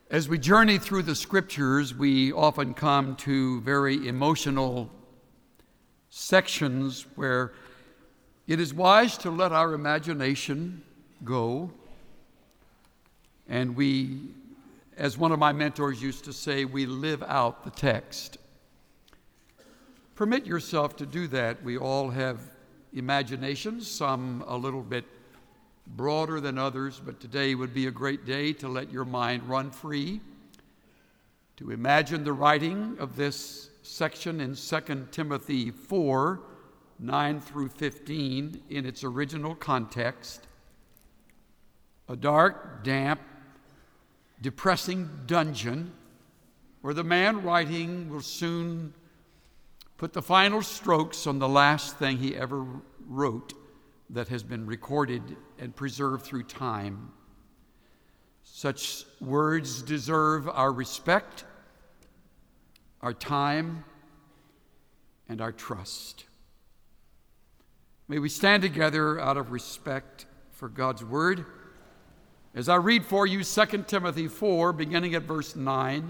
As we journey through the Scriptures, we often come to very emotional sections where it is wise to let our imagination go. And we, as one of my mentors used to say, we live out the text. Permit yourself to do that. We all have imaginations, some a little bit broader than others, but today would be a great day to let your mind run free, to imagine the writing of this section in 2 Timothy 4, 9 through 15 in its original context. A dark, damp, depressing dungeon where the man writing will soon put the final strokes on the last thing he ever wrote that has been recorded and preserved through time. Such words deserve our respect, our time, and our trust. May we stand together out of respect for God's word as I read for you 2 Timothy 4, beginning at verse 9.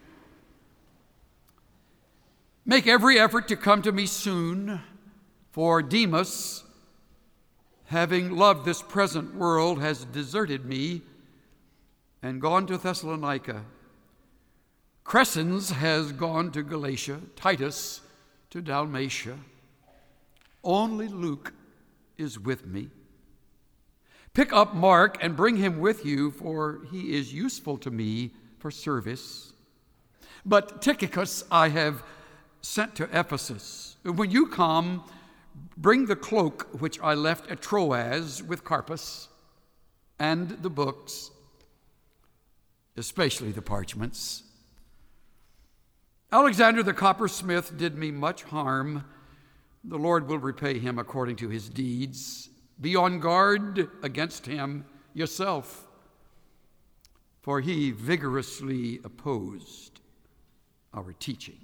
Make every effort to come to me soon, for Demas, having loved this present world, has deserted me and gone to Thessalonica. Crescens has gone to Galatia, Titus to Dalmatia. Only Luke is with me. Pick up Mark and bring him with you, for he is useful to me for service. But Tychicus I have sent to Ephesus. When you come, bring the cloak which I left at Troas with Carpus, and the books, especially the parchments. Alexander the coppersmith did me much harm. The Lord will repay him according to his deeds. Be on guard against him yourself, for he vigorously opposed our teaching.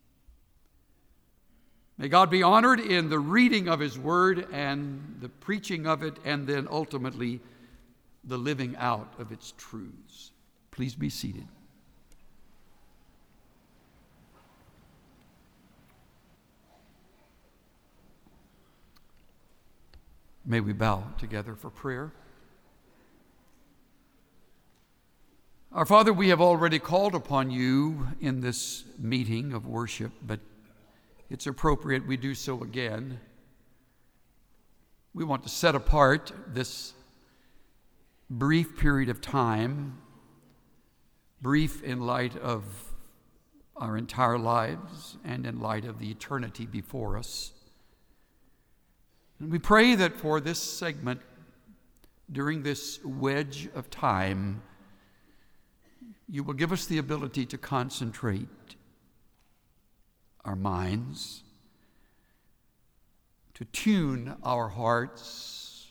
May God be honored in the reading of his word and the preaching of it, and then ultimately the living out of its truths. Please be seated. May we bow together for prayer. Our Father, we have already called upon you in this meeting of worship, but it's appropriate we do so again. We want to set apart this brief period of time, brief in light of our entire lives and in light of the eternity before us. And we pray that for this segment, during this wedge of time, you will give us the ability to concentrate our minds, to tune our hearts,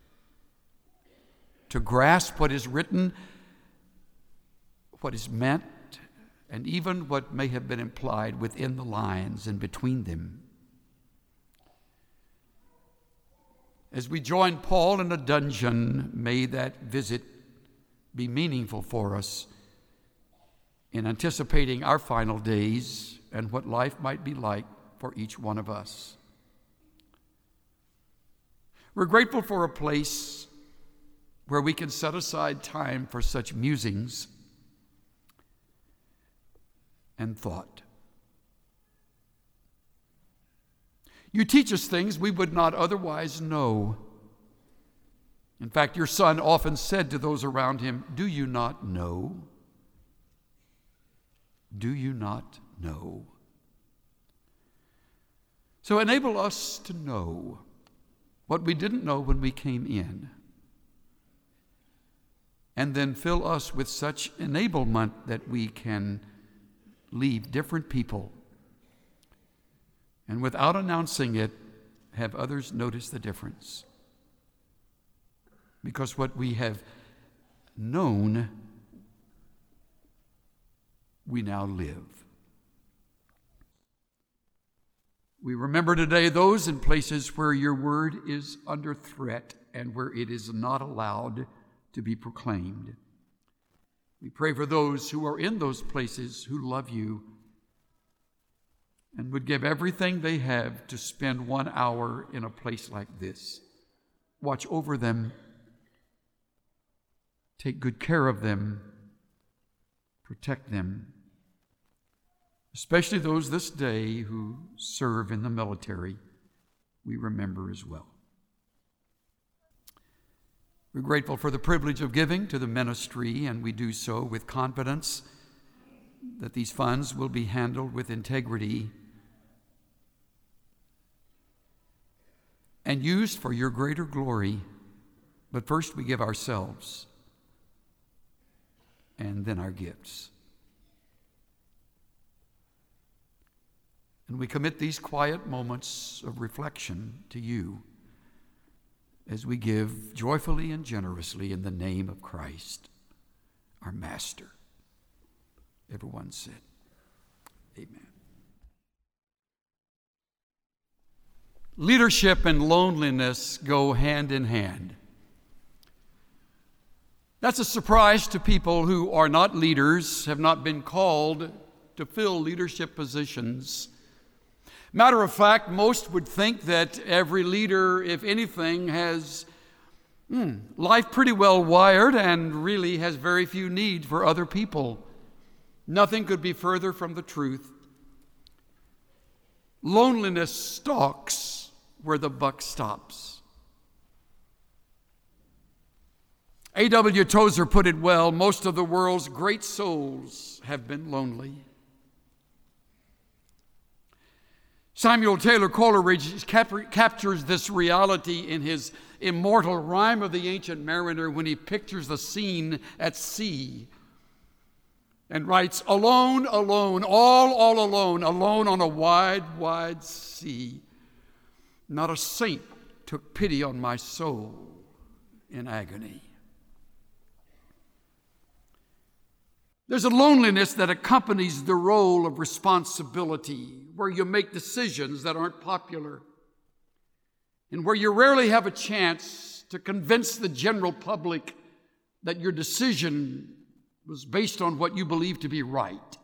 to grasp what is written, what is meant, and even what may have been implied within the lines and between them. As we join Paul in a dungeon, may that visit be meaningful for us in anticipating our final days and what life might be like for each one of us. We're grateful for a place where we can set aside time for such musings and thought. You teach us things we would not otherwise know. In fact, your son often said to those around him, "Do you not know? Do you not know?" So enable us to know what we didn't know when we came in, and then fill us with such enablement that we can leave different people and without announcing it, have others notice the difference. Because what we have known, we now live. We remember today those in places where your word is under threat and where it is not allowed to be proclaimed. We pray for those who are in those places who love you and would give everything they have to spend 1 hour in a place like this. Watch over them. Take good care of them. Protect them. Especially those this day who serve in the military, we remember as well. We're grateful for the privilege of giving to the ministry, and we do so with confidence that these funds will be handled with integrity and used for your greater glory. But first we give ourselves and then our gifts. And we commit these quiet moments of reflection to you as we give joyfully and generously in the name of Christ, our Master. Everyone said, Amen. Leadership and loneliness go hand in hand. That's a surprise to people who are not leaders, have not been called to fill leadership positions. Matter of fact, most would think that every leader, if anything, has life pretty well wired and really has very few need for other people. Nothing could be further from the truth. Loneliness stalks where the buck stops. A.W. Tozer put it well, most of the world's great souls have been lonely. Samuel Taylor Coleridge captures this reality in his immortal Rime of the Ancient Mariner when he pictures the scene at sea and writes, "Alone, alone, all alone, alone on a wide, wide sea. Not a saint took pity on my soul in agony." There's a loneliness that accompanies the role of responsibility, where you make decisions that aren't popular, and where you rarely have a chance to convince the general public that your decision was based on what you believe to be right.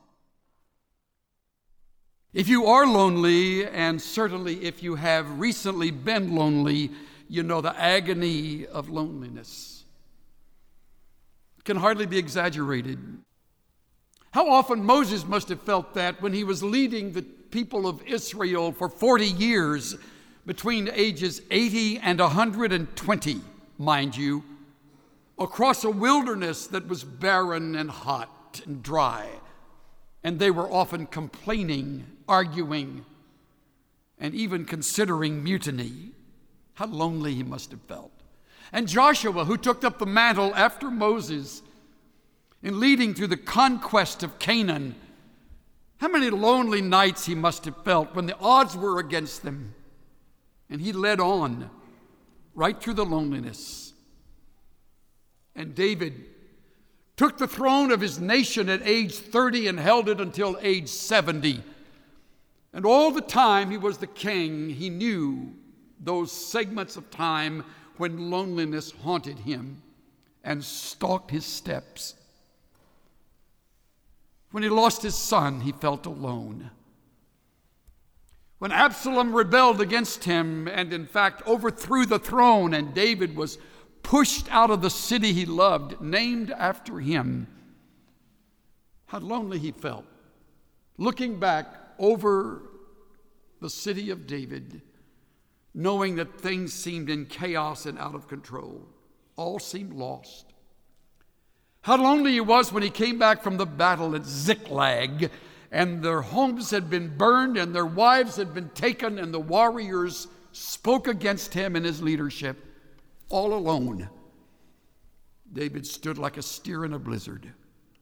If you are lonely, and certainly if you have recently been lonely, you know the agony of loneliness. It can hardly be exaggerated. How often Moses must have felt that when he was leading the people of Israel for 40 years, between ages 80 and 120, mind you, across a wilderness that was barren and hot and dry. And they were often complaining, arguing, and even considering mutiny. How lonely he must have felt. And Joshua, who took up the mantle after Moses in leading through the conquest of Canaan, how many lonely nights he must have felt when the odds were against them. And he led on right through the loneliness. And David took the throne of his nation at age 30 and held it until age 70. And all the time he was the king, he knew those segments of time when loneliness haunted him and stalked his steps. When he lost his son, he felt alone. When Absalom rebelled against him and in fact overthrew the throne, and David was pushed out of the city he loved, named after him, how lonely he felt. Looking back over the city of David, knowing that things seemed in chaos and out of control, all seemed lost. How lonely he was when he came back from the battle at Ziklag, and their homes had been burned and their wives had been taken, and the warriors spoke against him and his leadership. All alone, David stood like a steer in a blizzard.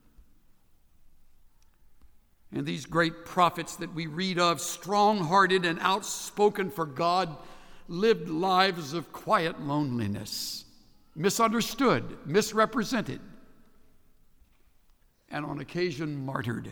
And these great prophets that we read of, strong-hearted and outspoken for God, lived lives of quiet loneliness, misunderstood, misrepresented, and on occasion martyred.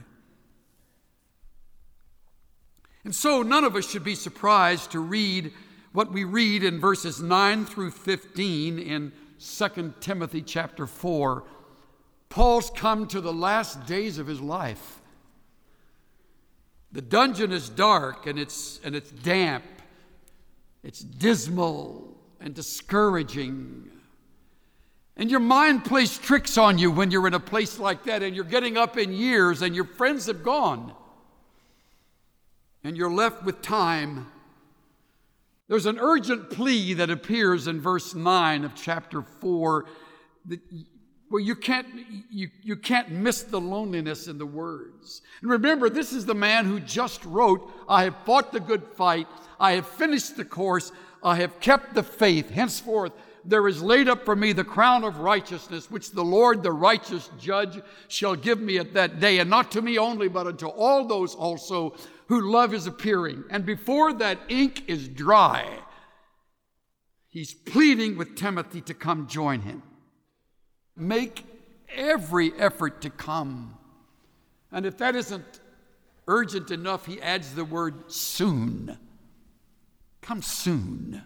And so none of us should be surprised to read what we read in verses 9 through 15 in 2 Timothy chapter 4, Paul's come to the last days of his life. The dungeon is dark and it's damp. It's dismal and discouraging. And your mind plays tricks on you when you're in a place like that, and you're getting up in years and your friends have gone. And you're left with time. There's an urgent plea that appears in verse 9 of chapter 4 that, well, you can't miss the loneliness in the words. And remember, this is the man who just wrote, I have fought the good fight, I have finished the course, I have kept the faith. Henceforth, there is laid up for me the crown of righteousness, which the Lord, the righteous judge, shall give me at that day, and not to me only, but unto all those also who love his appearing. And before that ink is dry, he's pleading with Timothy to come join him. Make every effort to come. And if that isn't urgent enough, he adds the word soon. Come soon.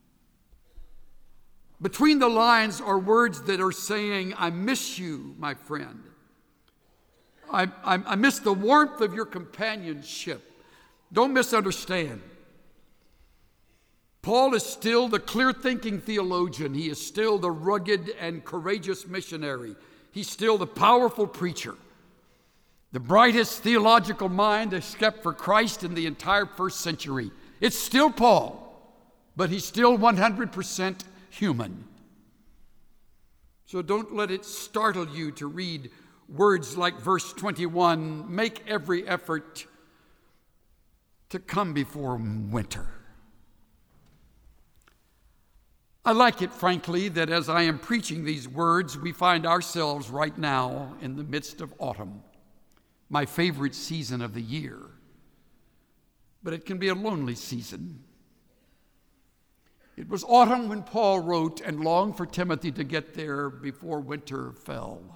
Between the lines are words that are saying, I miss you, my friend. I miss the warmth of your companionship. Don't misunderstand. Paul is still the clear-thinking theologian. He is still the rugged and courageous missionary. He's still the powerful preacher. The brightest theological mind except for Christ in the entire first century. It's still Paul, but he's still 100% human. So don't let it startle you to read words like verse 21, make every effort to come before winter. I like it, frankly, that as I am preaching these words, we find ourselves right now in the midst of autumn, my favorite season of the year. But it can be a lonely season. It was autumn when Paul wrote and longed for Timothy to get there before winter fell.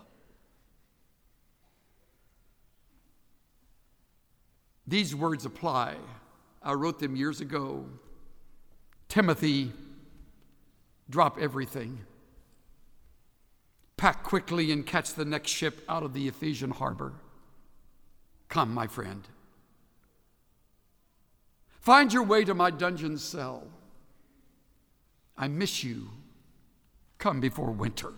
These words apply. I wrote them years ago. Timothy, drop everything. Pack quickly and catch the next ship out of the Ephesian harbor. Come, my friend. Find your way to my dungeon cell. I miss you. Come before winter.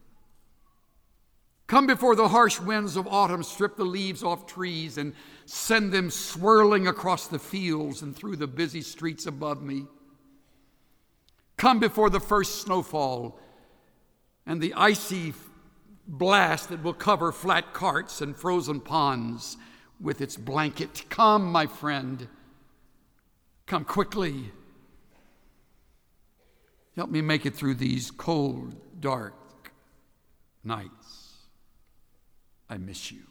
Come before the harsh winds of autumn strip the leaves off trees and send them swirling across the fields and through the busy streets above me. Come before the first snowfall and the icy blast that will cover flat carts and frozen ponds with its blanket. Come, my friend. Come quickly. Help me make it through these cold, dark nights. I miss you.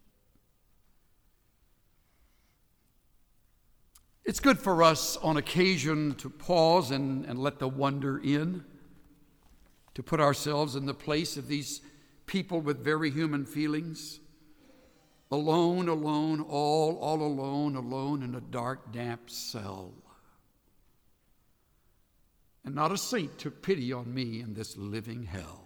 It's good for us on occasion to pause and let the wonder in, to put ourselves in the place of these people with very human feelings. Alone, all alone in a dark, damp cell. And not a saint took pity on me in this living hell.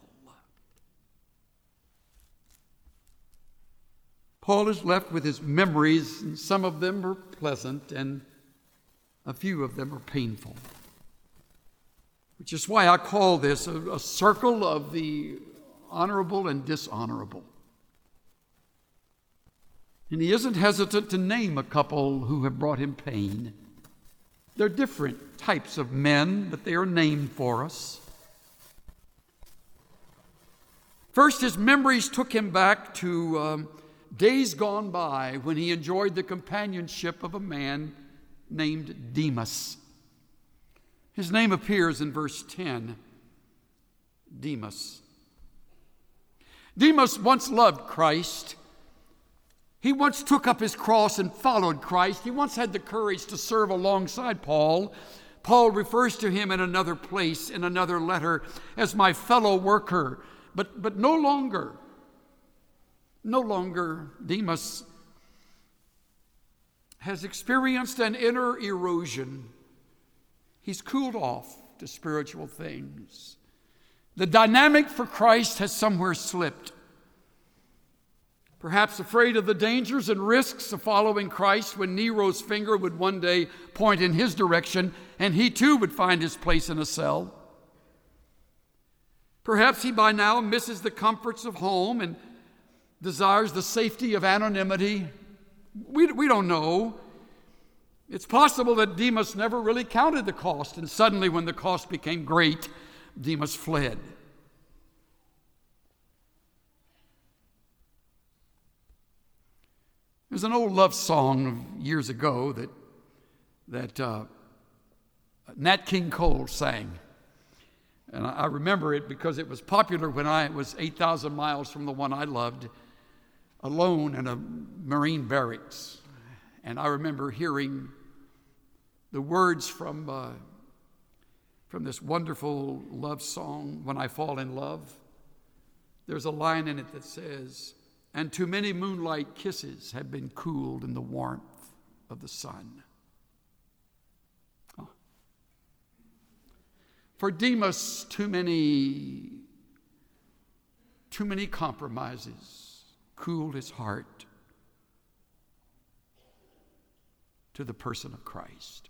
Paul is left with his memories, and some of them are pleasant, and a few of them are painful. Which is why I call this a circle of the honorable and dishonorable. And he isn't hesitant to name a couple who have brought him pain. They're different types of men, but they are named for us. First, his memories took him back to days gone by when he enjoyed the companionship of a man named Demas. His name appears in verse 10, Demas. Demas once loved Christ. He once took up his cross and followed Christ. He once had the courage to serve alongside Paul. Paul refers to him in another place, in another letter, as my fellow worker. But no longer. No longer. Demas has experienced an inner erosion. He's cooled off to spiritual things. The dynamic for Christ has somewhere slipped. perhaps afraid of the dangers and risks of following Christ when Nero's finger would one day point in his direction and he too would find his place in a cell. Perhaps he by now misses the comforts of home and desires the safety of anonymity. We don't know. It's possible that Demas never really counted the cost, and suddenly when the cost became great, Demas fled. There's an old love song of years ago that Nat King Cole sang. And I remember it because it was popular when I was 8,000 miles from the one I loved, alone in a Marine barracks. And I remember hearing the words from this wonderful love song, When I Fall in Love. There's a line in it that says, "And too many moonlight kisses have been cooled in the warmth of the sun." Oh. For Demas, too many compromises cooled his heart to the person of Christ.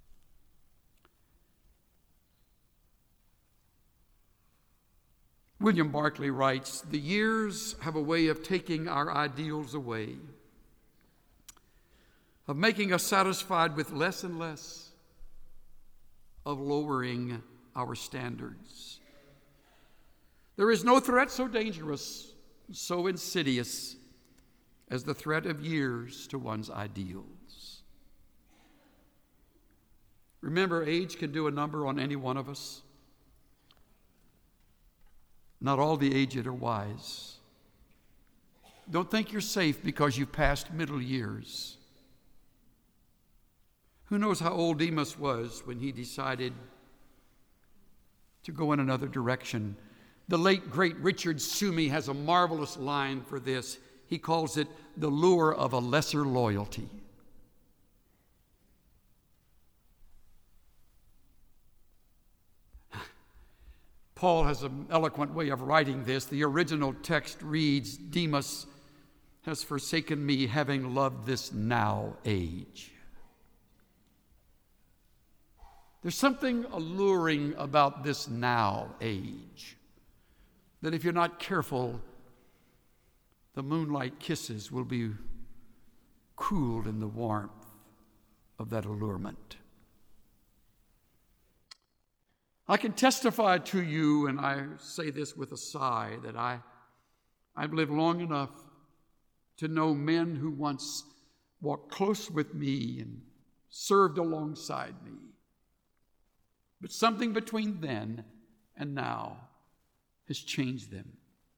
William Barclay writes, "The years have a way of taking our ideals away, of making us satisfied with less and less, of lowering our standards. There is no threat so dangerous, so insidious, as the threat of years to one's ideals." Remember, age can do a number on any one of us. Not all the aged are wise. Don't think you're safe because you've passed middle years. Who knows how old Demas was when he decided to go in another direction? The late, great Richard Sumey has a marvelous line for this. He calls it the lure of a lesser loyalty. Paul has an eloquent way of writing this. The original text reads, "Demas has forsaken me, having loved this now age." There's something alluring about this now age, that if you're not careful, the moonlight kisses will be cooled in the warmth of that allurement. I can testify to you, and I say this with a sigh, that I've lived long enough to know men who once walked close with me and served alongside me. But something between then and now has changed them.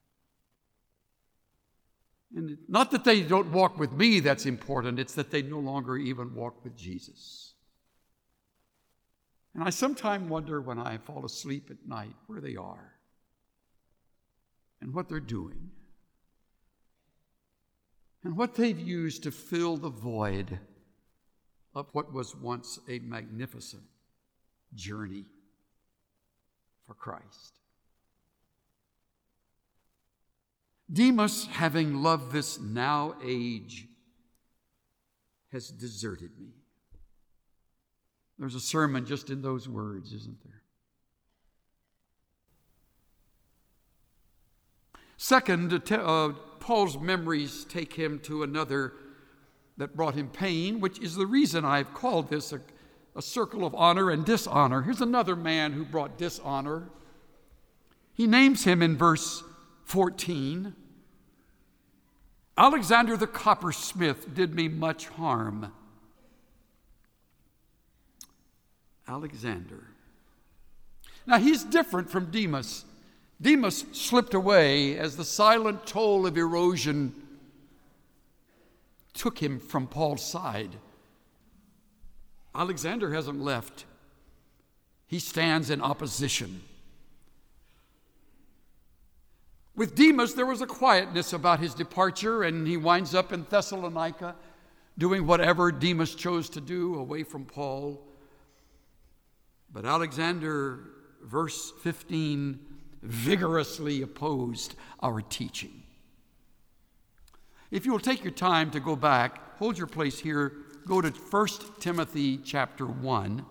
And not that they don't walk with me that's important, it's that they no longer even walk with Jesus. And I sometimes wonder when I fall asleep at night where they are and what they're doing and what they've used to fill the void of what was once a magnificent journey for Christ. Demas, having loved this now age, has deserted me. There's a sermon just in those words, isn't there? Second, Paul's memories take him to another that brought him pain, which is the reason I've called this a circle of honor and dishonor. Here's another man who brought dishonor. He names him in verse 14. "Alexander the coppersmith did me much harm." Alexander. Now he's different from Demas. Demas slipped away as the silent toll of erosion took him from Paul's side. Alexander hasn't left. He stands in opposition. With Demas, there was a quietness about his departure, and he winds up in Thessalonica doing whatever Demas chose to do away from Paul. But Alexander, verse 15, vigorously opposed our teaching. If you will take your time to go back, hold your place here, go to 1 Timothy chapter 1.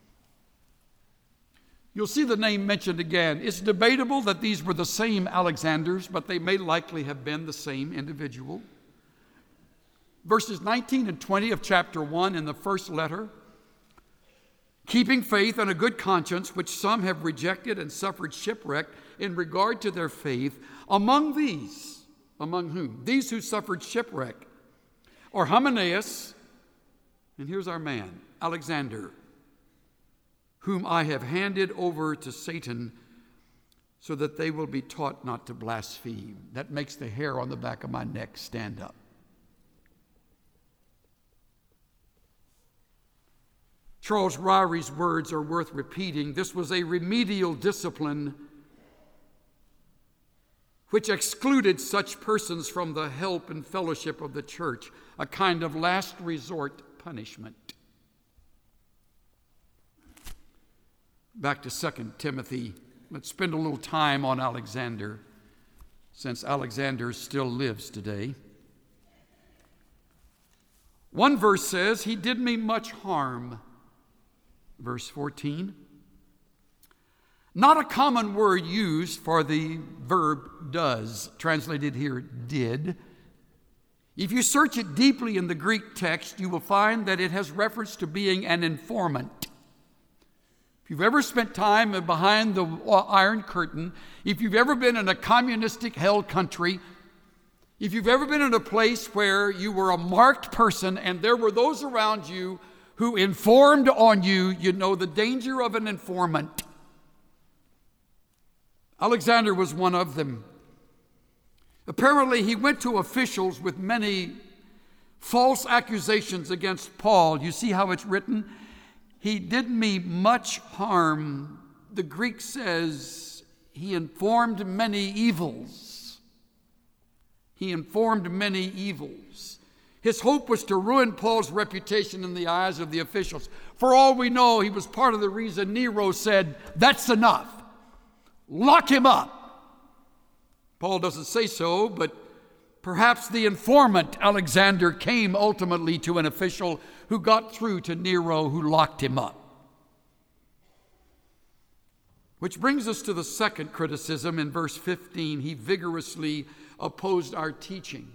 You'll see the name mentioned again. It's debatable that these were the same Alexanders, but they may likely have been the same individual. Verses 19 and 20 of chapter 1 in the first letter. Keeping faith and a good conscience, which some have rejected and suffered shipwreck in regard to their faith, among these, among whom? These who suffered shipwreck are Hymenaeus, and here's our man, Alexander, whom I have handed over to Satan so that they will be taught not to blaspheme. That makes the hair on the back of my neck stand up. Charles Ryrie's words are worth repeating. This was a remedial discipline which excluded such persons from the help and fellowship of the church, a kind of last resort punishment. Back to 2 Timothy. Let's spend a little time on Alexander, since Alexander still lives today. One verse says, he did me much harm. Verse 14. Not a common word used for the verb does, translated here did. If you search it deeply in the Greek text, you will find that it has reference to being an informant. If you've ever spent time behind the Iron Curtain, if you've ever been in a communistic held country, if you've ever been in a place where you were a marked person and there were those around you who informed on you, you know the danger of an informant. Alexander was one of them. Apparently, he went to officials with many false accusations against Paul. You see how it's written? He did me much harm. The Greek says he informed many evils. He informed many evils. His hope was to ruin Paul's reputation in the eyes of the officials. For all we know, he was part of the reason Nero said, that's enough. Lock him up. Paul doesn't say so, but perhaps the informant, Alexander, came ultimately to an official who got through to Nero, who locked him up. Which brings us to the second criticism in verse 15. He vigorously opposed our teaching.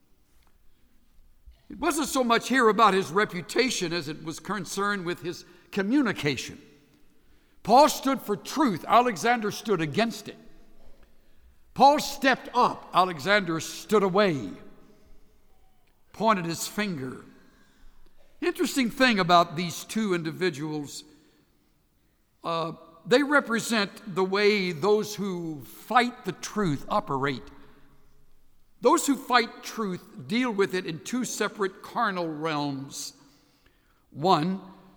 It wasn't so much here about his reputation as it was concerned with his communication. Paul stood for truth. Alexander stood against it. Paul stepped up. Alexander stood away, pointed his finger. Interesting thing about these two individuals, they represent the way those who fight the truth operate. Those who fight truth deal with it in two separate carnal realms. One,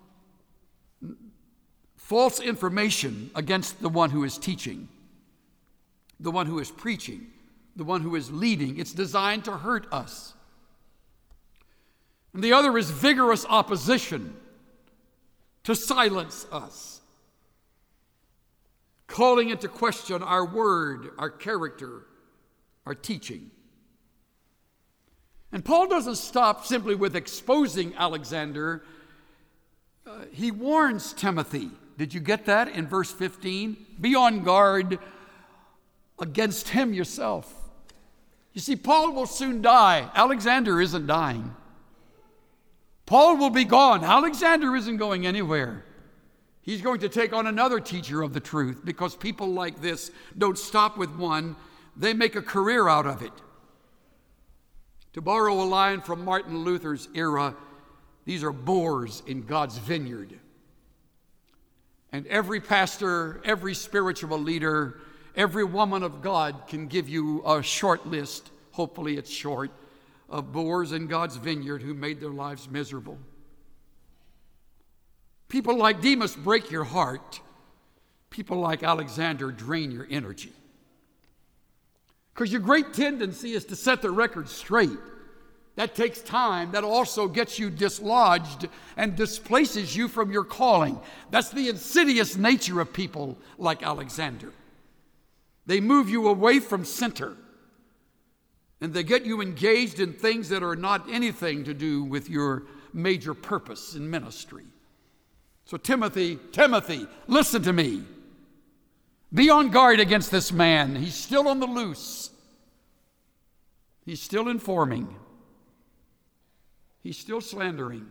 false information against the one who is teaching, the one who is preaching, the one who is leading. It's designed to hurt us. And the other is vigorous opposition to silence us, calling into question our word, our character, our teaching. And Paul doesn't stop simply with exposing Alexander. He warns Timothy. Did you get that in verse 15? Be on guard against him yourself. You see, Paul will soon die. Alexander isn't dying. Paul will be gone. Alexander isn't going anywhere. He's going to take on another teacher of the truth, because people like this don't stop with one. They make a career out of it. To borrow a line from Martin Luther's era, these are boars in God's vineyard. And every pastor, every spiritual leader, every woman of God can give you a short list, hopefully it's short, of boars in God's vineyard who made their lives miserable. People like Demas break your heart. People like Alexander drain your energy. Because your great tendency is to set the record straight. That takes time. That also gets you dislodged and displaces you from your calling. That's the insidious nature of people like Alexander. They move you away from center. And they get you engaged in things that are not anything to do with your major purpose in ministry. So Timothy, listen to me. Be on guard against this man. He's still on the loose. He's still informing. He's still slandering.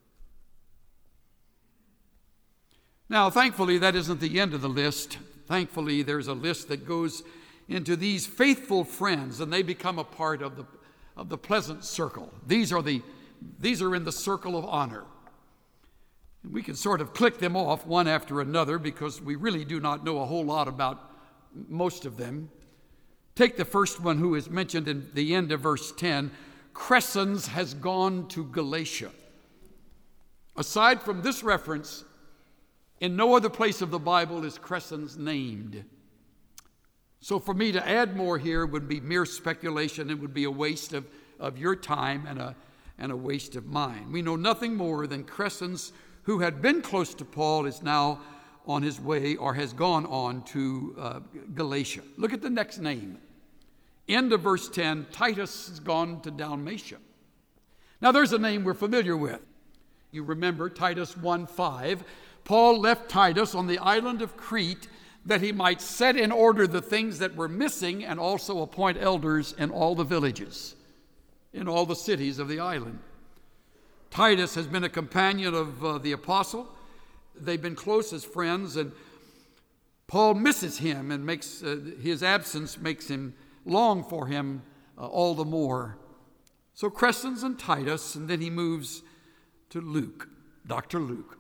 Now, thankfully, that isn't the end of the list. Thankfully, there's a list that goes into these faithful friends, and they become a part of the pleasant circle. These are in the circle of honor. And we can sort of click them off one after another because we really do not know a whole lot about most of them. Take the first one, who is mentioned in the end of verse 10. Crescens has gone to Galatia. Aside from this reference, in no other place of the Bible is Crescens named. So for me to add more here would be mere speculation. It would be a waste of your time and a waste of mine. We know nothing more than Crescens, who had been close to Paul, is now on his way or has gone on to Galatia. Look at the next name. End of verse 10, Titus has gone to Dalmatia. Now there's a name we're familiar with. You remember Titus 1:5. Paul left Titus on the island of Crete that he might set in order the things that were missing and also appoint elders in all the villages, in all the cities of the island. Titus has been a companion of the apostle. They've been close as friends, and Paul misses him and makes his absence makes him long for him all the more. So Crescens and Titus, and then he moves to Luke, Dr. Luke.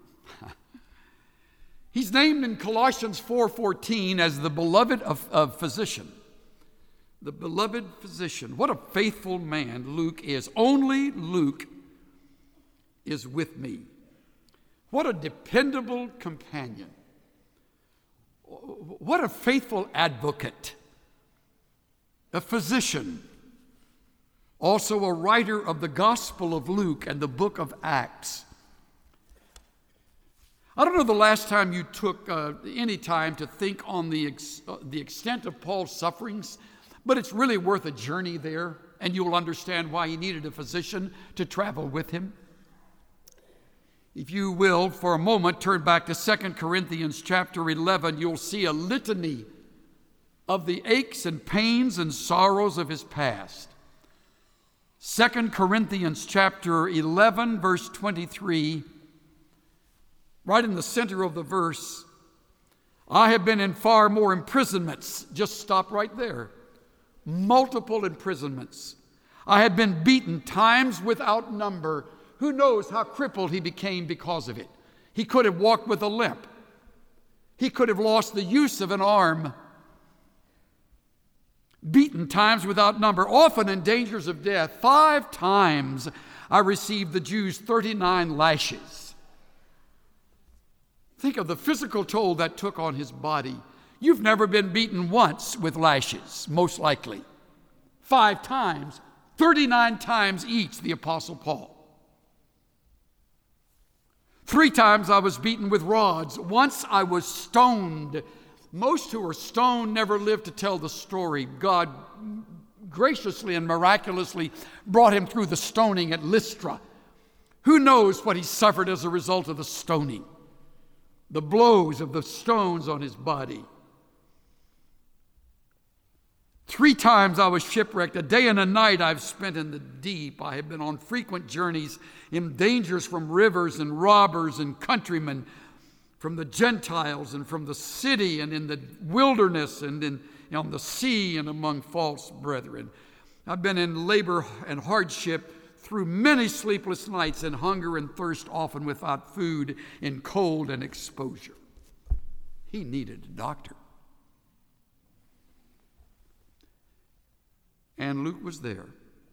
He's named in Colossians 4:14 as the beloved of physician. The beloved physician. What a faithful man Luke is. Only Luke is with me. What a dependable companion. What a faithful advocate. A physician. Also a writer of the Gospel of Luke and the book of Acts. I don't know the last time you took any time to think on the extent of Paul's sufferings, but it's really worth a journey there, and you'll understand why he needed a physician to travel with him. If you will, for a moment, turn back to 2 Corinthians chapter 11, you'll see a litany of the aches and pains and sorrows of his past. 2 Corinthians chapter 11, verse 23, right in the center of the verse, I have been in far more imprisonments. Just stop right there. Multiple imprisonments. I have been beaten times without number. Who knows how crippled he became because of it? He could have walked with a limp. He could have lost the use of an arm. Beaten times without number, often in dangers of death. 5 times I received the Jews 39 lashes. Think of the physical toll that took on his body. You've never been beaten once with lashes, most likely. 5 times, 39 times each, the Apostle Paul. 3 times I was beaten with rods. Once I was stoned. Most who are stoned never live to tell the story. God graciously and miraculously brought him through the stoning at Lystra. Who knows what he suffered as a result of the stoning? The blows of the stones on his body. 3 times I was shipwrecked. A day and a night I've spent in the deep. I have been on frequent journeys in dangers from rivers and robbers and countrymen, from the Gentiles and from the city and in the wilderness and on the sea and among false brethren. I've been in labor and hardship through many sleepless nights, in hunger and thirst, often without food, in cold and exposure. He needed a doctor. And Luke was there.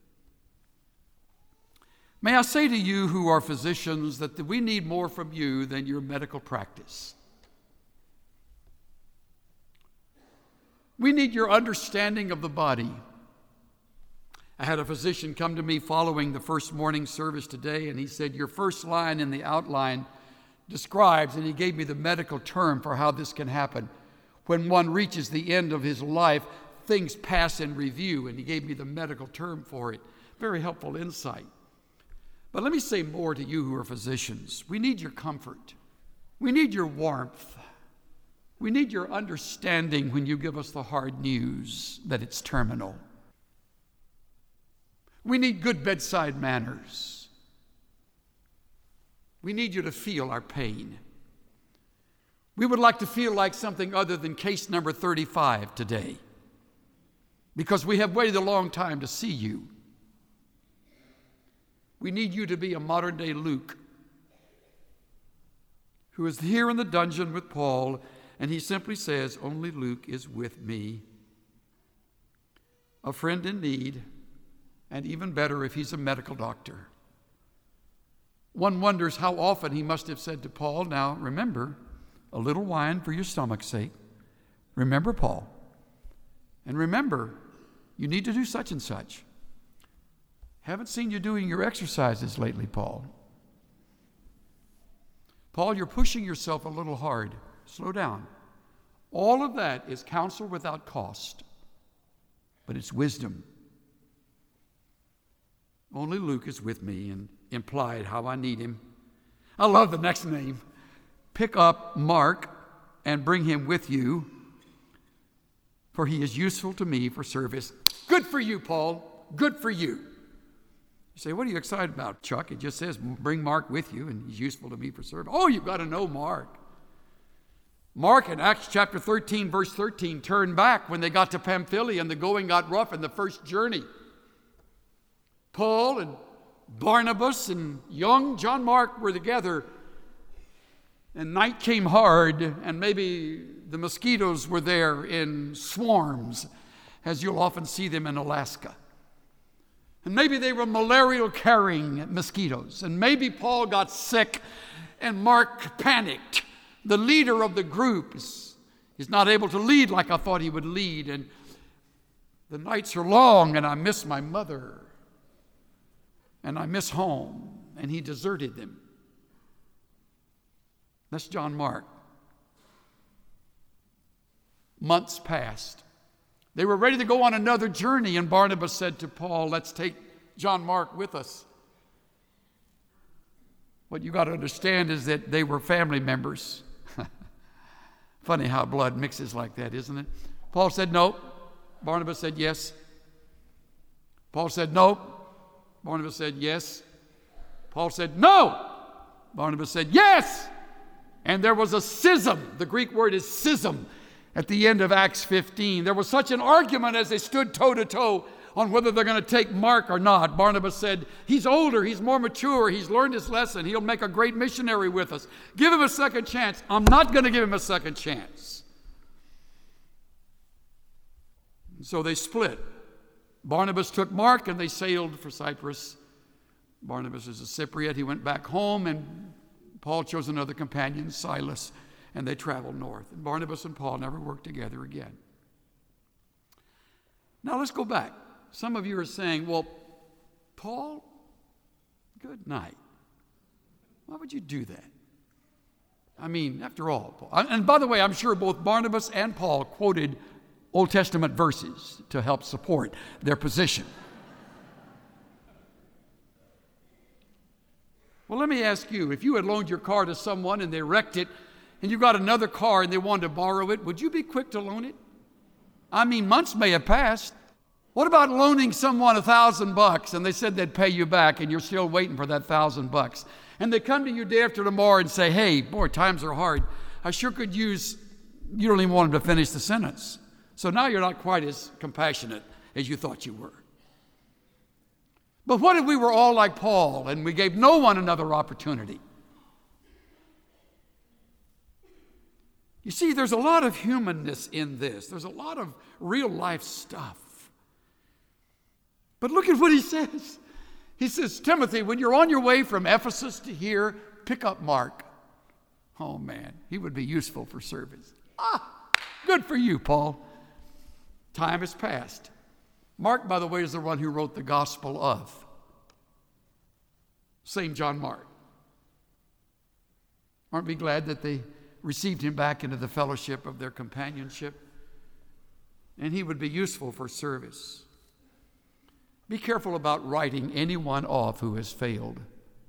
May I say to you who are physicians that we need more from you than your medical practice. We need your understanding of the body. I had a physician come to me following the first morning service today, and he said, your first line in the outline describes, and he gave me the medical term for how this can happen. When one reaches the end of his life, things pass in review, and he gave me the medical term for it. Very helpful insight. But let me say more to you who are physicians. We need your comfort. We need your warmth. We need your understanding when you give us the hard news that it's terminal. We need good bedside manners. We need you to feel our pain. We would like to feel like something other than case number 35 today, because we have waited a long time to see you. We need you to be a modern-day Luke, who is here in the dungeon with Paul, and he simply says, only Luke is with me. A friend in need, and even better if he's a medical doctor. One wonders how often he must have said to Paul, now remember, a little wine for your stomach's sake. Remember, Paul. And remember, you need to do such and such. Haven't seen you doing your exercises lately, Paul. Paul, you're pushing yourself a little hard. Slow down. All of that is counsel without cost, but it's wisdom. Only Luke is with me, and implied how I need him. I love the next name. Pick up Mark and bring him with you, for he is useful to me for service. Good for you, Paul. Good for you. You say, what are you excited about, Chuck? It just says, bring Mark with you, and he's useful to me for service. Oh, you've got to know Mark. Mark in Acts chapter 13, verse 13, turned back when they got to Pamphylia and the going got rough in the first journey. Paul and Barnabas and young John Mark were together, and night came hard, and maybe the mosquitoes were there in swarms, as you'll often see them in Alaska. And maybe they were malarial-carrying mosquitoes, and maybe Paul got sick, and Mark panicked. The leader of the group is not able to lead like I thought he would lead, and the nights are long, and I miss my mother. And I miss home, and he deserted them. That's John Mark. Months passed. They were ready to go on another journey, and Barnabas said to Paul, let's take John Mark with us. What you got to understand is that they were family members. Funny how blood mixes like that, isn't it? Paul said no. Barnabas said yes. Paul said no. Barnabas said yes. Paul said no. Barnabas said yes. And there was a schism. The Greek word is schism at the end of Acts 15. There was such an argument as they stood toe to toe on whether they're going to take Mark or not. Barnabas said, he's older, he's more mature, he's learned his lesson, he'll make a great missionary with us. Give him a second chance. I'm not going to give him a second chance. So they split. Barnabas took Mark and they sailed for Cyprus. Barnabas is a Cypriot. He went back home, and Paul chose another companion, Silas, and they traveled north. And Barnabas and Paul never worked together again. Now let's go back. Some of you are saying, well, Paul, good night. Why would you do that? I mean, after all, Paul. And by the way, I'm sure both Barnabas and Paul quoted Old Testament verses to help support their position. Well, let me ask you, if you had loaned your car to someone and they wrecked it, and you got another car and they wanted to borrow it, would you be quick to loan it? I mean, months may have passed. What about loaning someone $1,000 and they said they'd pay you back and you're still waiting for that $1,000? And they come to you day after tomorrow and say, hey, boy, times are hard. I sure could use, you don't even want them to finish the sentence. So now you're not quite as compassionate as you thought you were. But what if we were all like Paul and we gave no one another opportunity? You see, there's a lot of humanness in this. There's a lot of real life stuff. But look at what he says. He says, Timothy, when you're on your way from Ephesus to here, pick up Mark. Oh, man, he would be useful for service. Good for you, Paul. Time has passed. Mark, by the way, is the one who wrote the Gospel of St. John Mark. Aren't we glad that they received him back into the fellowship of their companionship? and he would be useful for service. Be careful about writing anyone off who has failed.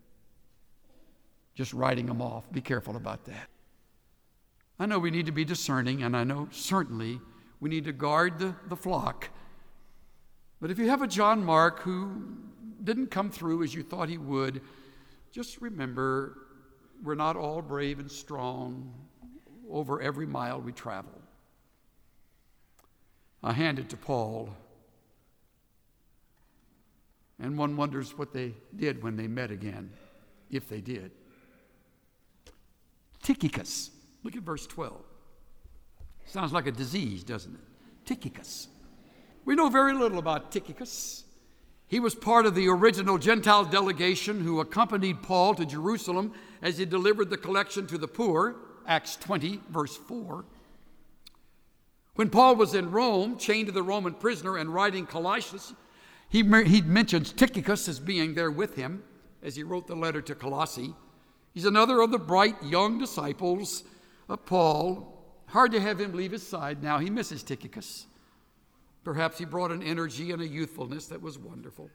Just writing them off. Be careful about that. I know we need to be discerning, and I know certainly we need to guard the flock. But if you have a John Mark who didn't come through as you thought he would, just remember we're not all brave and strong over every mile we travel. I hand it to Paul, and one wonders what they did when they met again, if they did. Tychicus. Look at verse 12. Sounds like a disease, doesn't it? Tychicus. We know very little about Tychicus. He was part of the original Gentile delegation who accompanied Paul to Jerusalem as he delivered the collection to the poor, Acts 20, verse 4. When Paul was in Rome, chained to the Roman prisoner and writing Colossians, he mentions Tychicus as being there with him as he wrote the letter to Colossae. He's another of the bright young disciples of Paul. Hard to have him leave his side now. He misses Tychicus. Perhaps he brought an energy and a youthfulness that was wonderful.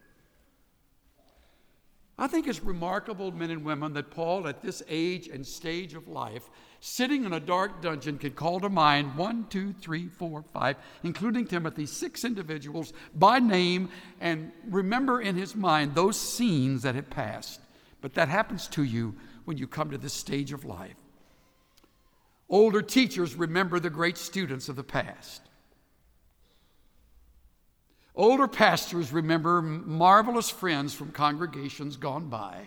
I think it's remarkable, men and women, that Paul, at this age and stage of life, sitting in a dark dungeon, could call to mind 1, 2, 3, 4, 5, including Timothy, 6 individuals by name, and remember in his mind those scenes that had passed. But that happens to you when you come to this stage of life. Older teachers remember the great students of the past. Older pastors remember marvelous friends from congregations gone by.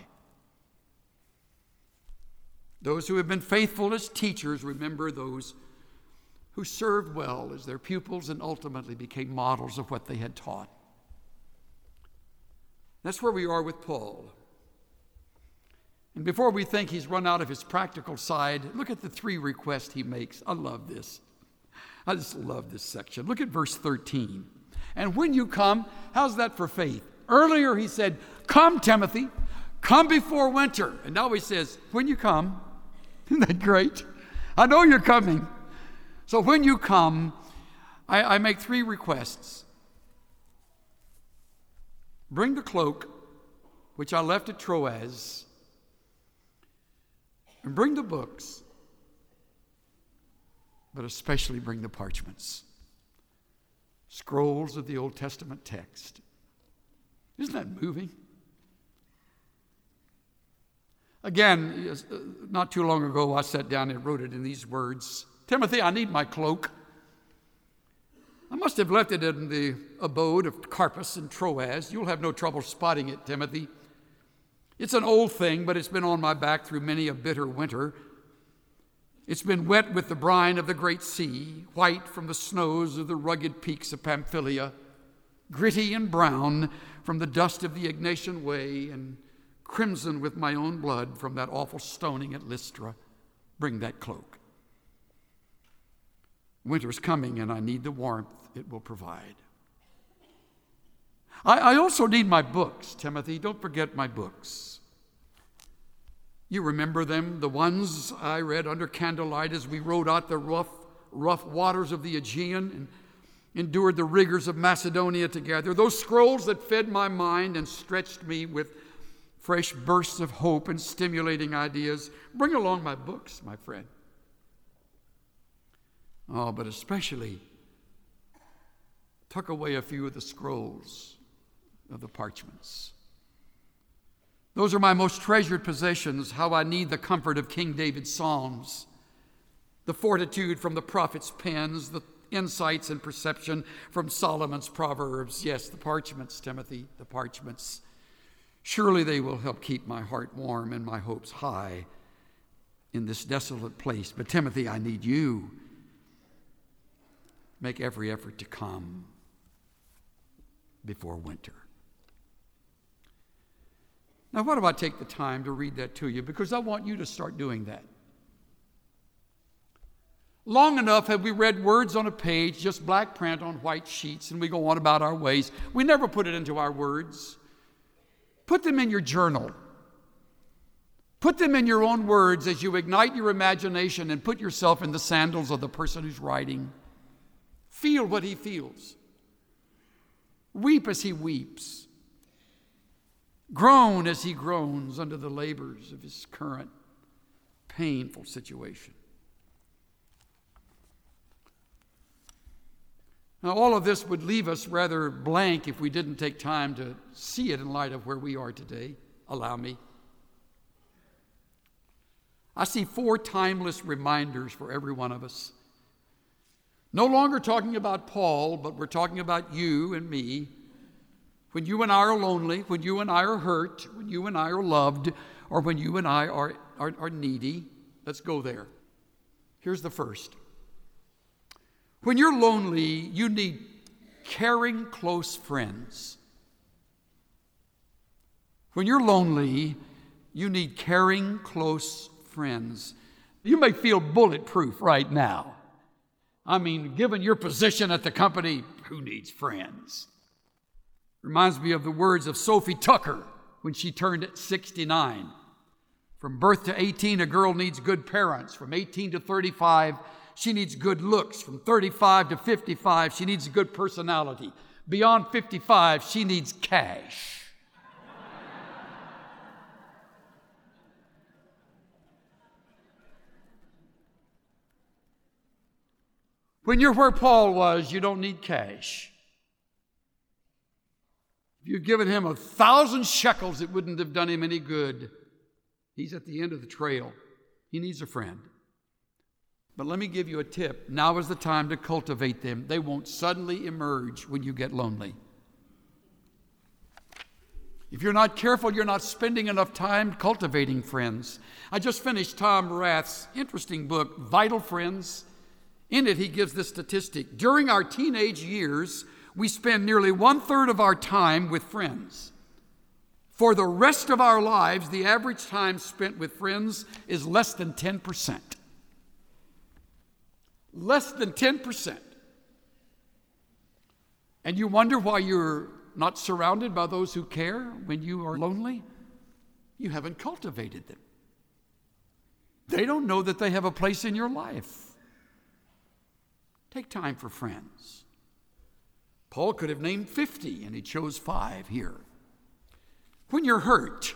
Those who have been faithful as teachers remember those who served well as their pupils and ultimately became models of what they had taught. That's where we are with Paul. And before we think he's run out of his practical side, look at the 3 requests he makes. I love this. I just love this section. Look at verse 13. And when you come, how's that for faith? Earlier he said, come, Timothy, come before winter. And now he says, when you come. Isn't that great? I know you're coming. So when you come, I make 3 requests. Bring the cloak, which I left at Troas, and bring the books, but especially bring the parchments. Scrolls of the Old Testament text. Isn't that moving? Again, not too long ago, I sat down and wrote it in these words. Timothy, I need my cloak. I must have left it in the abode of Carpus and Troas. You'll have no trouble spotting it, Timothy. It's an old thing, but it's been on my back through many a bitter winter. It's been wet with the brine of the great sea, white from the snows of the rugged peaks of Pamphylia, gritty and brown from the dust of the Ignatian Way, and crimson with my own blood from that awful stoning at Lystra. Bring that cloak. Winter's coming, and I need the warmth it will provide. I also need my books, Timothy. Don't forget my books. You remember them, the ones I read under candlelight as we rode out the rough waters of the Aegean and endured the rigors of Macedonia together. Those scrolls that fed my mind and stretched me with fresh bursts of hope and stimulating ideas. Bring along my books, my friend. Oh, but especially tuck away a few of the scrolls of the parchments. Those are my most treasured possessions. How I need the comfort of King David's Psalms, the fortitude from the prophet's pens, the insights and perception from Solomon's Proverbs. Yes, the parchments, Timothy, the parchments. Surely they will help keep my heart warm and my hopes high in this desolate place. But Timothy, I need you. Make every effort to come before winter. Now, why do I take the time to read that to you? Because I want you to start doing that. Long enough have we read words on a page, just black print on white sheets, and we go on about our ways. We never put it into our words. Put them in your journal. Put them in your own words as you ignite your imagination and put yourself in the sandals of the person who's writing. Feel what he feels. Weep as he weeps. Groan as he groans under the labors of his current painful situation. Now, all of this would leave us rather blank if we didn't take time to see it in light of where we are today. Allow me. I see 4 timeless reminders for every one of us. No longer talking about Paul, but we're talking about you and me. When you and I are lonely, when you and I are hurt, when you and I are loved, or when you and I are needy. Let's go there. Here's the first. When you're lonely, you need caring, close friends. When you're lonely, you need caring, close friends. You may feel bulletproof right now. I mean, given your position at the company, who needs friends? Reminds me of the words of Sophie Tucker when she turned 69. From birth to 18, a girl needs good parents. From 18 to 35, she needs good looks. From 35 to 55, she needs a good personality. Beyond 55, she needs cash. When you're where Paul was, you don't need cash. If you'd given him 1,000 shekels, it wouldn't have done him any good. He's at the end of the trail. He needs a friend. But let me give you a tip. Now is the time to cultivate them. They won't suddenly emerge when you get lonely. If you're not careful, you're not spending enough time cultivating friends. I just finished Tom Rath's interesting book, Vital Friends. In it, he gives this statistic. During our teenage years, we spend nearly 1/3 of our time with friends. For the rest of our lives, the average time spent with friends is less than 10%. Less than 10%. And you wonder why you're not surrounded by those who care when you are lonely? You haven't cultivated them. They don't know that they have a place in your life. Take time for friends. Paul could have named 50, and he chose 5 here. When you're hurt,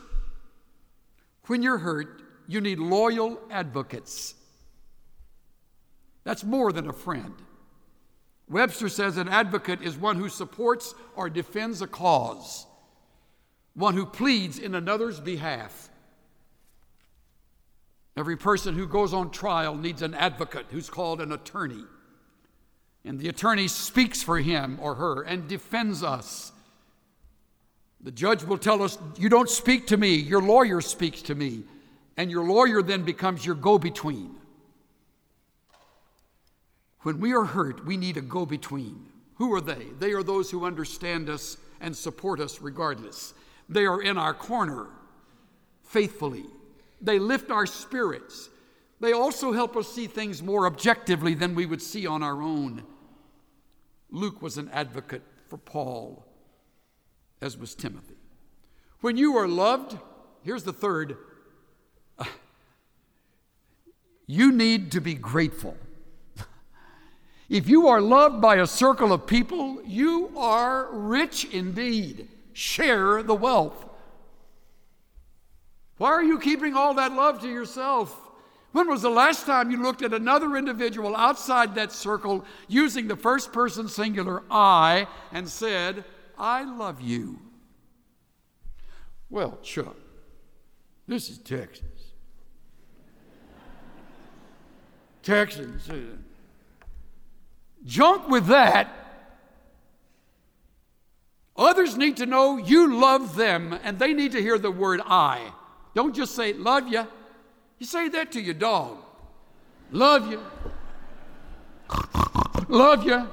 you need loyal advocates. That's more than a friend. Webster says an advocate is one who supports or defends a cause, one who pleads in another's behalf. Every person who goes on trial needs an advocate who's called an attorney. And the attorney speaks for him or her and defends us. The judge will tell us, you don't speak to me, your lawyer speaks to me. And your lawyer then becomes your go-between. When we are hurt, we need a go-between. Who are they? They are those who understand us and support us regardless. They are in our corner faithfully. They lift our spirits. They also help us see things more objectively than we would see on our own. Luke was an advocate for Paul, as was Timothy. When you are loved, here's the third, you need to be grateful. If you are loved by a circle of people, you are rich indeed. Share the wealth. Why are you keeping all that love to yourself? When was the last time you looked at another individual outside that circle using the first person singular I and said, I love you? Well, Chuck, this is Texas. Texans. Junk with that. Others need to know you love them, and they need to hear the word I. Don't just say, love you. You say that to your dog. Love you. Love you.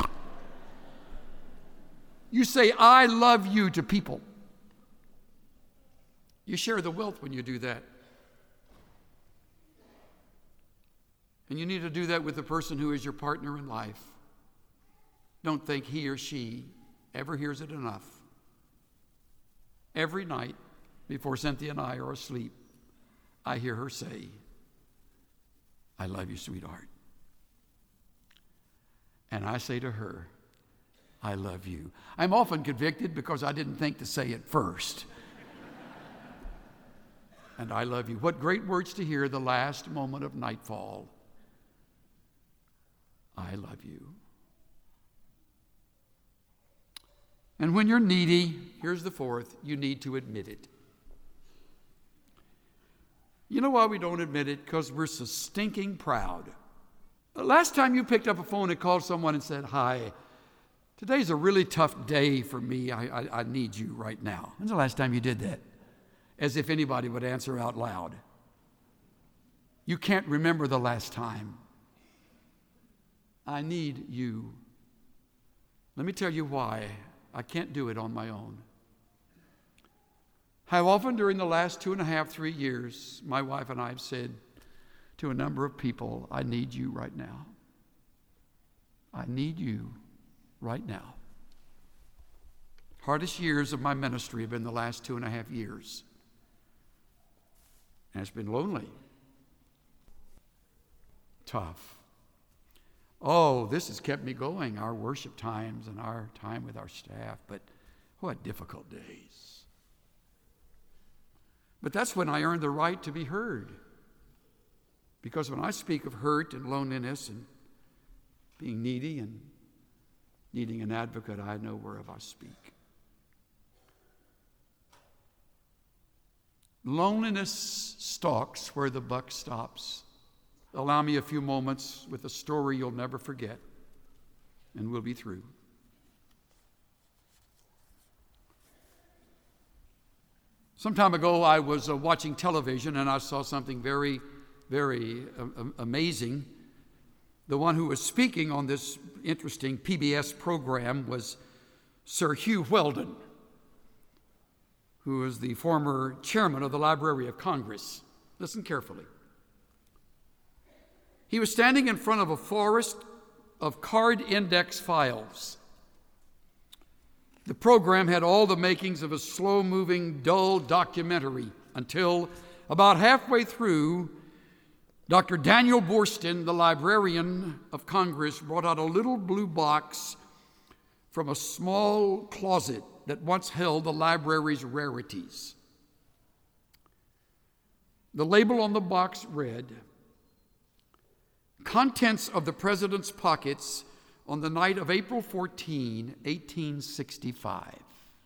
You say, I love you to people. You share the wealth when you do that. And you need to do that with the person who is your partner in life. Don't think he or she ever hears it enough. Every night before Cynthia and I are asleep, I hear her say, I love you, sweetheart. And I say to her, I love you. I'm often convicted because I didn't think to say it first. And I love you. What great words to hear the last moment of nightfall. I love you. And when you're needy, here's the fourth, you need to admit it. You know why we don't admit it? Because we're so stinking proud. The last time you picked up a phone and called someone and said, hi, today's a really tough day for me. I need you right now. When's the last time you did that? As if anybody would answer out loud. You can't remember the last time. I need you. Let me tell you why. I can't do it on my own. How often during the last 2.5, 3 years, my wife and I have said to a number of people, I need you right now. I need you right now. Hardest years of my ministry have been the last 2.5 years. And it's been lonely. Tough. Oh, this has kept me going, our worship times and our time with our staff, but what difficult days. But that's when I earned the right to be heard. Because when I speak of hurt and loneliness and being needy and needing an advocate, I know whereof I speak. Loneliness stalks where the buck stops. Allow me a few moments with a story you'll never forget, and we'll be through. Some time ago, I was watching television, and I saw something very, very amazing. The one who was speaking on this interesting PBS program was Sir Hugh Weldon, who is the former chairman of the Library of Congress. Listen carefully. He was standing in front of a forest of card index files. The program had all the makings of a slow-moving, dull documentary until about halfway through, Dr. Daniel Boorstin, the librarian of Congress, brought out a little blue box from a small closet that once held the library's rarities. The label on the box read, "Contents of the President's Pockets on the night of April 14, 1865.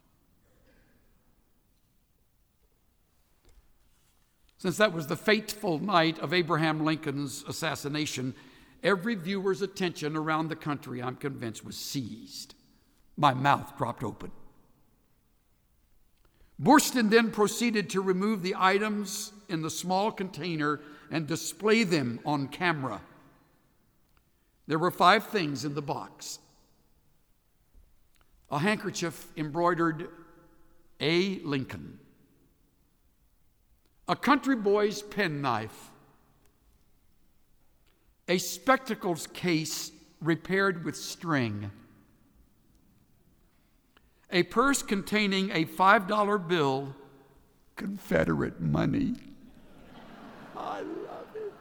Since that was the fateful night of Abraham Lincoln's assassination, every viewer's attention around the country, I'm convinced, was seized. My mouth dropped open. Boorstin then proceeded to remove the items in the small container and display them on camera. There were 5 things in the box. A handkerchief embroidered A. Lincoln. A country boy's penknife. A spectacles case repaired with string. A purse containing a $5 bill, Confederate money. I love it.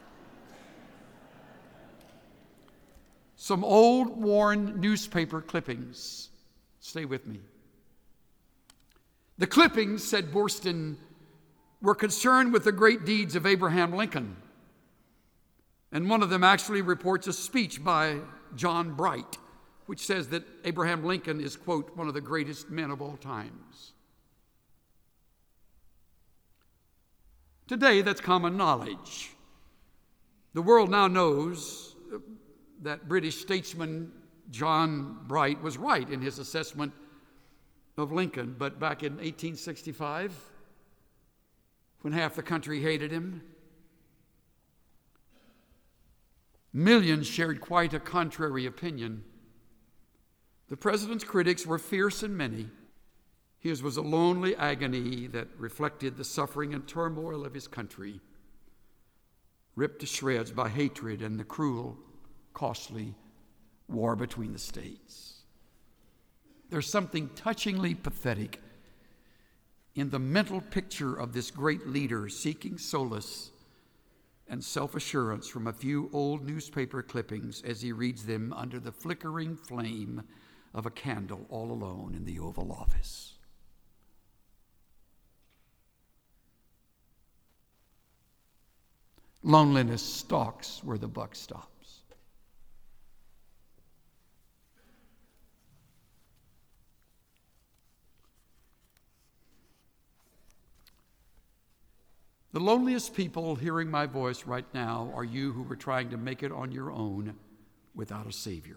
Some old, worn newspaper clippings. Stay with me. The clippings, said Boorstin, were concerned with the great deeds of Abraham Lincoln. And one of them actually reports a speech by John Bright, which says that Abraham Lincoln is, quote, one of the greatest men of all times. Today, that's common knowledge. The world now knows that British statesman John Bright was right in his assessment of Lincoln. But back in 1865, when half the country hated him, millions shared quite a contrary opinion. The president's critics were fierce and many. His was a lonely agony that reflected the suffering and turmoil of his country, ripped to shreds by hatred and the cruel, costly war between the states. There's something touchingly pathetic in the mental picture of this great leader seeking solace and self-assurance from a few old newspaper clippings as he reads them under the flickering flame of a candle all alone in the Oval Office. Loneliness stalks where the buck stops. The loneliest people hearing my voice right now are you who were trying to make it on your own without a Savior.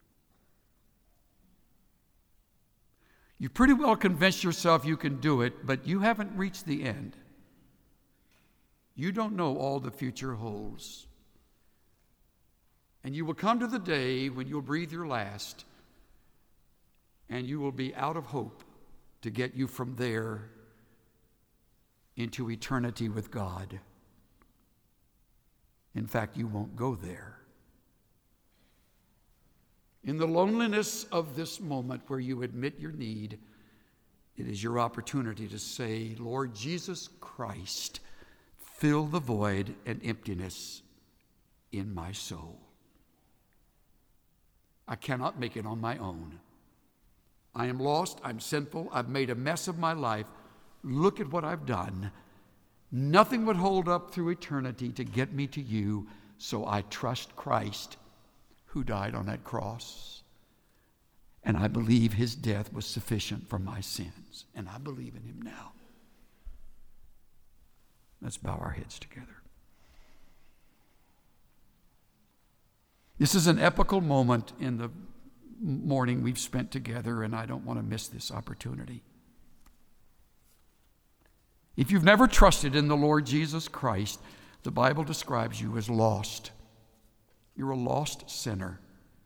You pretty well convinced yourself you can do it, but you haven't reached the end. You don't know all the future holds. And you will come to the day when you'll breathe your last, and you will be out of hope to get you from there into eternity with God. In fact, you won't go there. In the loneliness of this moment where you admit your need, it is your opportunity to say, Lord Jesus Christ, fill the void and emptiness in my soul. I cannot make it on my own. I am lost, I'm sinful, I've made a mess of my life. Look at what I've done. Nothing would hold up through eternity to get me to you, so I trust Christ who died on that cross. And I believe his death was sufficient for my sins, and I believe in him now. Let's bow our heads together. This is an epical moment in the morning we've spent together, and I don't want to miss this opportunity. If you've never trusted in the Lord Jesus Christ, the Bible describes you as lost. You're a lost sinner.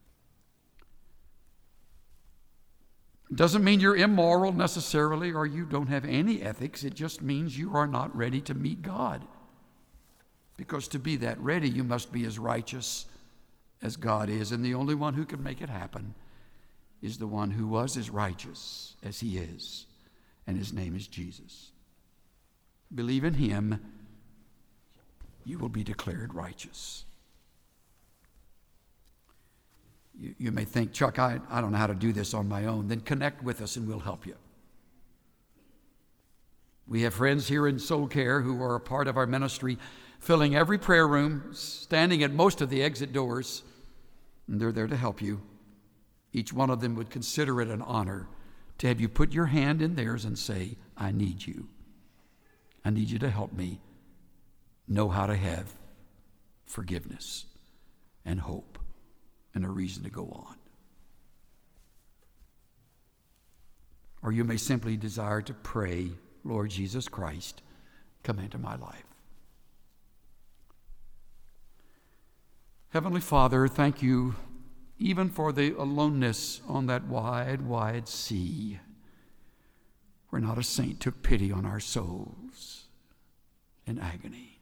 It doesn't mean you're immoral necessarily, or you don't have any ethics. It just means you are not ready to meet God. Because to be that ready, you must be as righteous as God is. And the only one who can make it happen is the one who was as righteous as he is. And his name is Jesus. Believe in him, you will be declared righteous. You may think, Chuck, I don't know how to do this on my own. Then connect with us and we'll help you. We have friends here in Soul Care who are a part of our ministry, filling every prayer room, standing at most of the exit doors, and they're there to help you. Each one of them would consider it an honor to have you put your hand in theirs and say, I need you. I need you to help me know how to have forgiveness and hope and a reason to go on. Or you may simply desire to pray, Lord Jesus Christ, come into my life. Heavenly Father, thank you even for the aloneness on that wide, wide sea, where not a saint took pity on our souls in agony.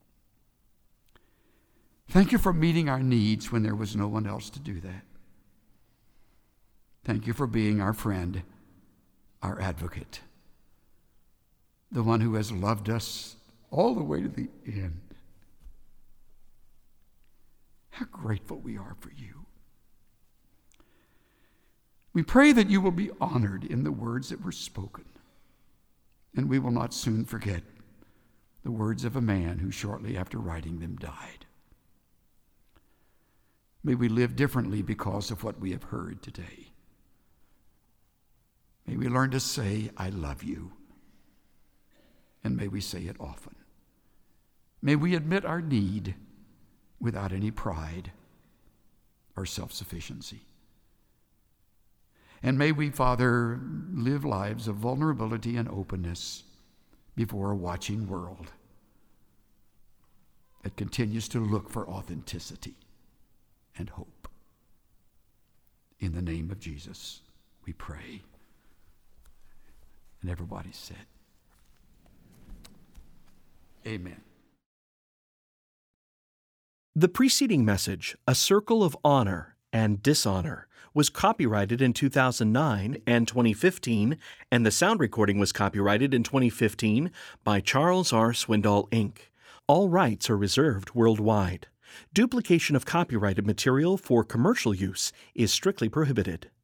Thank you for meeting our needs when there was no one else to do that. Thank you for being our friend, our advocate, the one who has loved us all the way to the end. How grateful we are for you. We pray that you will be honored in the words that were spoken, and we will not soon forget the words of a man who shortly after writing them died. May we live differently because of what we have heard today. May we learn to say, I love you, and may we say it often. May we admit our need without any pride or self-sufficiency. And may we, Father, live lives of vulnerability and openness before a watching world that continues to look for authenticity and hope. In the name of Jesus, we pray. And everybody said, Amen. The preceding message, A Circle of Honor and Dishonor, was copyrighted in 2009 and 2015, and the sound recording was copyrighted in 2015 by Charles R. Swindoll, Inc. All rights are reserved worldwide. Duplication of copyrighted material for commercial use is strictly prohibited.